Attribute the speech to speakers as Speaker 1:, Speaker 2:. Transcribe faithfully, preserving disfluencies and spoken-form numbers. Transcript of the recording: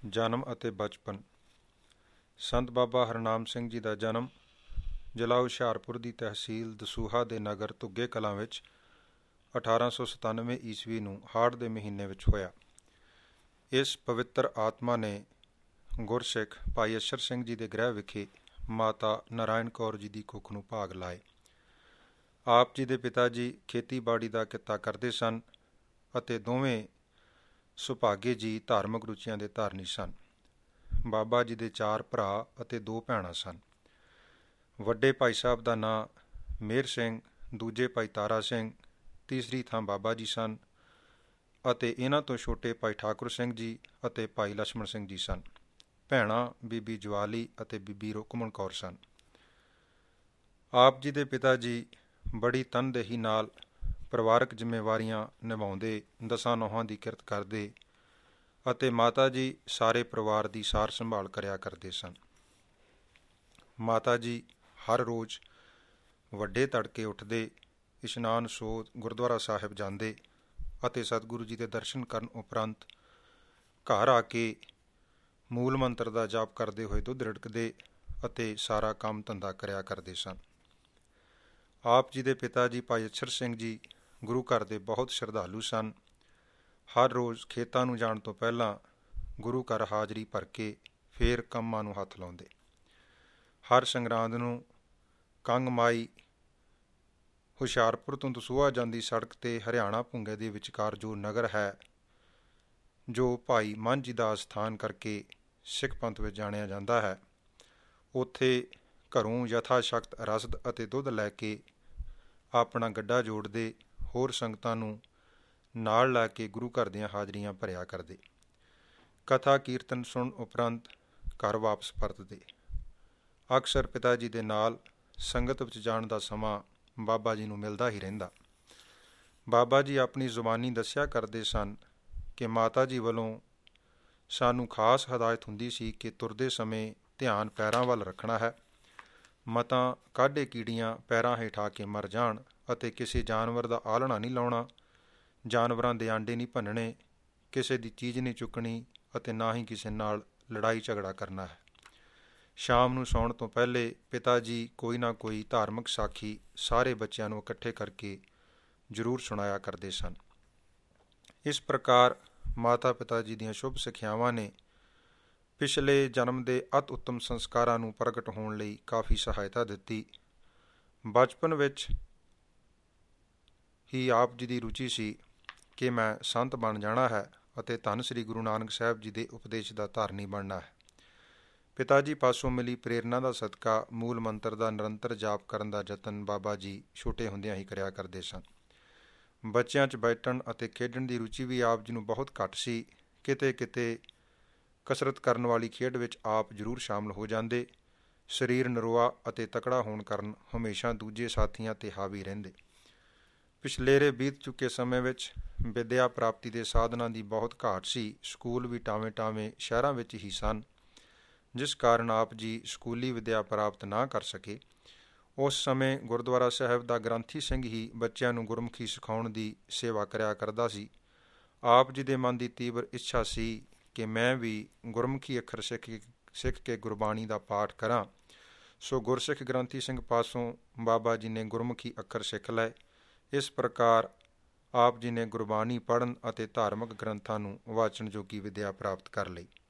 Speaker 1: ਜਨਮ ਅਤੇ ਬਚਪਨ। ਸੰਤ ਬਾਬਾ ਹਰਨਾਮ ਸਿੰਘ ਜੀ ਦਾ ਜਨਮ ਜ਼ਿਲ੍ਹਾ ਹੁਸ਼ਿਆਰਪੁਰ ਦੀ ਤਹਿਸੀਲ ਦਸੂਹਾ ਦੇ ਨਗਰ ਧੁੱਗੇ ਕਲਾਂ ਵਿੱਚ ਅਠਾਰਾਂ ਸੌ ਸਤਾਨਵੇਂ ਈਸਵੀ ਨੂੰ ਹਾੜ ਦੇ ਮਹੀਨੇ ਵਿੱਚ ਹੋਇਆ। ਇਸ ਪਵਿੱਤਰ ਆਤਮਾ ਨੇ ਗੁਰਸਿੱਖ ਭਾਈ ਅਸ਼ਰ ਸਿੰਘ ਜੀ ਦੇ ਗ੍ਰਹਿ ਵਿਖੇ ਮਾਤਾ ਨਾਰਾਇਣ ਕੌਰ ਜੀ ਦੀ ਕੁੱਖ ਨੂੰ ਭਾਗ ਲਾਏ। ਆਪ ਜੀ ਦੇ ਪਿਤਾ ਜੀ ਖੇਤੀਬਾੜੀ ਦਾ ਕਿੱਤਾ ਕਰਦੇ ਸਨ ਅਤੇ ਦੋਵੇਂ ਸੁਭਾਗੇ ਜੀ ਧਾਰਮਿਕ ਰੁਚੀਆਂ ਦੇ ਧਾਰਨੀ ਸਨ। ਬਾਬਾ ਜੀ ਦੇ ਚਾਰ ਭਰਾ ਅਤੇ ਦੋ ਭੈਣਾਂ ਸਨ। ਵੱਡੇ ਭਾਈ ਸਾਹਿਬ ਦਾ ਨਾਂ ਮੇਹਰ ਸਿੰਘ, ਦੂਜੇ ਭਾਈ ਤਾਰਾ ਸਿੰਘ, ਤੀਸਰੀ ਥਾਂ ਬਾਬਾ ਜੀ ਸਨ ਅਤੇ ਇਹਨਾਂ ਤੋਂ ਛੋਟੇ ਭਾਈ ਠਾਕੁਰ ਸਿੰਘ ਜੀ ਅਤੇ ਭਾਈ ਲਛਮਣ ਸਿੰਘ ਜੀ ਸਨ। ਭੈਣਾਂ ਬੀਬੀ ਜਵਾਲੀ ਅਤੇ ਬੀਬੀ ਰੁਕਮਣ ਕੌਰ ਸਨ। ਆਪ ਜੀ ਦੇ ਪਿਤਾ ਜੀ ਬੜੀ ਤਨਦੇਹੀ ਨਾਲ ਪਰਿਵਾਰਕ ਜ਼ਿੰਮੇਵਾਰੀਆਂ ਨਿਭਾਉਂਦੇ, ਦਸਾਂ ਨੌਹਾਂ ਦੀ ਕਿਰਤ ਕਰਦੇ ਅਤੇ ਮਾਤਾ ਜੀ ਸਾਰੇ ਪਰਿਵਾਰ ਦੀ ਸਾਰ ਸੰਭਾਲ ਕਰਿਆ ਕਰਦੇ ਸਨ। ਮਾਤਾ ਜੀ ਹਰ ਰੋਜ਼ ਵੱਡੇ ਤੜਕੇ ਉੱਠਦੇ, ਇਸ਼ਨਾਨ ਸੋਧ ਗੁਰਦੁਆਰਾ ਸਾਹਿਬ ਜਾਂਦੇ ਅਤੇ ਸਤਿਗੁਰੂ ਜੀ ਦੇ ਦਰਸ਼ਨ ਕਰਨ ਉਪਰੰਤ ਘਰ ਆ ਕੇ ਮੂਲ ਮੰਤਰ ਦਾ ਜਾਪ ਕਰਦੇ ਹੋਏ ਦੁੱਧ ਰਿੜਕਦੇ ਅਤੇ ਸਾਰਾ ਕੰਮ ਧੰਦਾ ਕਰਿਆ ਕਰਦੇ ਸਨ। ਆਪ ਜੀ ਦੇ ਪਿਤਾ ਜੀ ਭਾਈ ਅਛਰ ਸਿੰਘ ਜੀ ਗੁਰੂ ਘਰ ਦੇ ਬਹੁਤ ਸ਼ਰਧਾਲੂ ਸਨ। ਹਰ ਰੋਜ਼ ਖੇਤਾਂ ਨੂੰ ਜਾਣ ਤੋਂ ਪਹਿਲਾਂ ਗੁਰੂ ਘਰ ਹਾਜ਼ਰੀ ਭਰ ਕੇ ਫੇਰ ਕੰਮਾਂ ਨੂੰ ਹੱਥ ਲਾਉਂਦੇ। ਹਰ ਸੰਗਰਾਂਦ ਨੂੰ ਕੰਗ ਮਾਈ ਹੁਸ਼ਿਆਰਪੁਰ ਤੋਂ ਦਸੂਹਾ ਜਾਂਦੀ ਸੜਕ 'ਤੇ ਹਰਿਆਣਾ ਭੁੰਗੇ ਦੇ ਵਿਚਕਾਰ ਜੋ ਨਗਰ ਹੈ, ਜੋ ਭਾਈ ਮੰਝ ਜੀ ਦਾ ਅਸਥਾਨ ਕਰਕੇ ਸਿੱਖ ਪੰਥ ਵਿੱਚ ਜਾਣਿਆ ਜਾਂਦਾ ਹੈ, ਉੱਥੇ ਘਰੋਂ ਯਥਾ ਸ਼ਕਤ ਰਸਦ ਅਤੇ ਦੁੱਧ ਲੈ ਕੇ ਆਪਣਾ ਗੱਡਾ ਜੋੜਦੇ, ਹੋਰ ਸੰਗਤਾਂ ਨੂੰ ਨਾਲ ਲੈ ਕੇ ਗੁਰੂ ਘਰ ਦੀਆਂ ਹਾਜ਼ਰੀਆਂ ਭਰਿਆ ਕਰਦੇ। ਕਥਾ ਕੀਰਤਨ ਸੁਣਨ ਉਪਰੰਤ ਘਰ ਵਾਪਸ ਪਰਤਦੇ। ਅਕਸਰ ਪਿਤਾ ਜੀ ਦੇ ਨਾਲ ਸੰਗਤ ਵਿੱਚ ਜਾਣ ਦਾ ਸਮਾਂ ਬਾਬਾ ਜੀ ਨੂੰ ਮਿਲਦਾ ਹੀ ਰਹਿੰਦਾ। ਬਾਬਾ ਜੀ ਆਪਣੀ ਜ਼ੁਬਾਨੀ ਦੱਸਿਆ ਕਰਦੇ ਸਨ ਕਿ ਮਾਤਾ ਜੀ ਵੱਲੋਂ ਸਾਨੂੰ ਖਾਸ ਹਦਾਇਤ ਹੁੰਦੀ ਸੀ ਕਿ ਤੁਰਦੇ ਸਮੇਂ ਧਿਆਨ ਪੈਰਾਂ ਵੱਲ ਰੱਖਣਾ ਹੈ, ਮਤਾਂ ਕਾਢੇ ਕੀੜੀਆਂ ਪੈਰਾਂ ਹੇਠ ਆ ਕੇ ਮਰ ਜਾਣ ਅਤੇ ਕਿਸੇ ਜਾਨਵਰ ਦਾ ਆਲ੍ਹਣਾ ਨਹੀਂ ਲਾਉਣਾ, ਜਾਨਵਰਾਂ ਦੇ ਆਂਡੇ ਨਹੀਂ ਭੰਨਣੇ, ਕਿਸੇ ਦੀ ਚੀਜ਼ ਨਹੀਂ ਚੁੱਕਣੀ ਅਤੇ ਨਾ ਹੀ ਕਿਸੇ ਨਾਲ ਲੜਾਈ ਝਗੜਾ ਕਰਨਾ ਹੈ। ਸ਼ਾਮ ਨੂੰ ਸੌਣ ਤੋਂ ਪਹਿਲੇ ਪਿਤਾ ਜੀ ਕੋਈ ਨਾ ਕੋਈ ਧਾਰਮਿਕ ਸਾਖੀ ਸਾਰੇ ਬੱਚਿਆਂ ਨੂੰ ਇਕੱਠੇ ਕਰਕੇ ਜ਼ਰੂਰ ਸੁਣਾਇਆ ਕਰਦੇ ਸਨ। ਇਸ ਪ੍ਰਕਾਰ ਮਾਤਾ ਪਿਤਾ ਜੀ ਦੀਆਂ ਸ਼ੁਭ ਸਿੱਖਿਆਵਾਂ ਨੇ ਪਿਛਲੇ ਜਨਮ ਦੇ ਅਤ ਉੱਤਮ ਸੰਸਕਾਰਾਂ ਨੂੰ ਪ੍ਰਗਟ ਹੋਣ ਲਈ ਕਾਫੀ ਸਹਾਇਤਾ ਦਿੱਤੀ। ਬਚਪਨ ਵਿੱਚ ਹੀ ਆਪ ਜੀ ਦੀ ਰੁਚੀ ਸੀ ਕਿ ਮੈਂ ਸੰਤ ਬਣ ਜਾਣਾ ਹੈ ਅਤੇ ਧੰਨ ਸ੍ਰੀ ਗੁਰੂ ਨਾਨਕ ਸਾਹਿਬ ਜੀ ਦੇ ਉਪਦੇਸ਼ ਦਾ ਧਾਰਨੀ ਬਣਨਾ ਹੈ। ਪਿਤਾ ਜੀ ਪਾਸੋਂ ਮਿਲੀ ਪ੍ਰੇਰਨਾ ਦਾ ਸਦਕਾ ਮੂਲ ਮੰਤਰ ਦਾ ਨਿਰੰਤਰ ਜਾਪ ਕਰਨ ਦਾ ਯਤਨ ਬਾਬਾ ਜੀ ਛੋਟੇ ਹੁੰਦਿਆਂ ਹੀ ਕਰਿਆ ਕਰਦੇ ਸਨ। ਬੱਚਿਆਂ 'ਚ ਬੈਠਣ ਅਤੇ ਖੇਡਣ ਦੀ ਰੁਚੀ ਵੀ ਆਪ ਜੀ ਨੂੰ ਬਹੁਤ ਘੱਟ ਸੀ। ਕਿਤੇ ਕਿਤੇ ਕਸਰਤ ਕਰਨ ਵਾਲੀ ਖੇਡ ਵਿੱਚ ਆਪ ਜ਼ਰੂਰ ਸ਼ਾਮਲ ਹੋ ਜਾਂਦੇ। ਸਰੀਰ ਨਰੋਆ ਅਤੇ ਤਕੜਾ ਹੋਣ ਕਾਰਨ ਹਮੇਸ਼ਾ ਦੂਜੇ ਸਾਥੀਆਂ 'ਤੇ ਹਾਵੀ ਰਹਿੰਦੇ। ਪਿਛਲੇਰੇ ਬੀਤ ਚੁੱਕੇ ਸਮੇਂ ਵਿੱਚ ਵਿੱਦਿਆ ਪ੍ਰਾਪਤੀ ਦੇ ਸਾਧਨਾਂ ਦੀ ਬਹੁਤ ਘਾਟ ਸੀ। ਸਕੂਲ ਵੀ ਟਾਵੇਂ ਟਾਵੇਂ ਸ਼ਹਿਰਾਂ ਵਿੱਚ ਹੀ ਸਨ, ਜਿਸ ਕਾਰਨ ਆਪ ਜੀ ਸਕੂਲੀ ਵਿੱਦਿਆ ਪ੍ਰਾਪਤ ਨਾ ਕਰ ਸਕੇ। ਉਸ ਸਮੇਂ ਗੁਰਦੁਆਰਾ ਸਾਹਿਬ ਦਾ ਗ੍ਰੰਥੀ ਸਿੰਘ ਹੀ ਬੱਚਿਆਂ ਨੂੰ ਗੁਰਮੁਖੀ ਸਿਖਾਉਣ ਦੀ ਸੇਵਾ ਕਰਿਆ ਕਰਦਾ ਸੀ। ਆਪ ਜੀ ਦੇ ਮਨ ਦੀ ਤੀਬਰ ਇੱਛਾ ਸੀ ਕਿ ਮੈਂ ਵੀ ਗੁਰਮੁਖੀ ਅੱਖਰ ਸਿੱਖ ਸਿੱਖ ਕੇ ਗੁਰਬਾਣੀ ਦਾ ਪਾਠ ਕਰਾਂ। ਸੋ ਗੁਰਸਿੱਖ ਗ੍ਰੰਥੀ ਸਿੰਘ ਪਾਸੋਂ ਬਾਬਾ ਜੀ ਨੇ ਗੁਰਮੁਖੀ ਅੱਖਰ ਸਿੱਖ ਲਏ। ਇਸ ਪ੍ਰਕਾਰ ਆਪ ਜੀ ਨੇ ਗੁਰਬਾਣੀ ਪੜ੍ਹਨ ਅਤੇ ਧਾਰਮਿਕ ਗ੍ਰੰਥਾਂ ਨੂੰ ਵਾਚਣ ਜੋਗੀ ਵਿੱਦਿਆ ਪ੍ਰਾਪਤ ਕਰ ਲਈ।